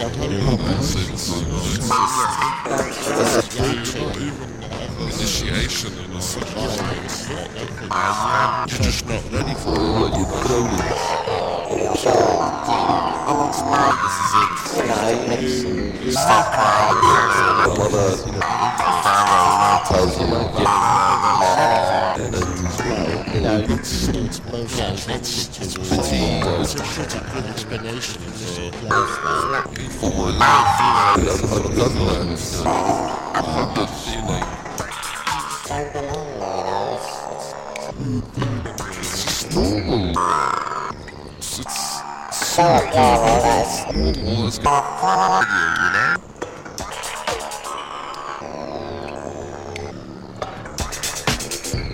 initiation in a situation. You're just not ready for it. You're coding. This is it. Stop crying. Tells you it's fatigue. It's a critical explanation. For my life, it's so normal. It's normal. It's you know.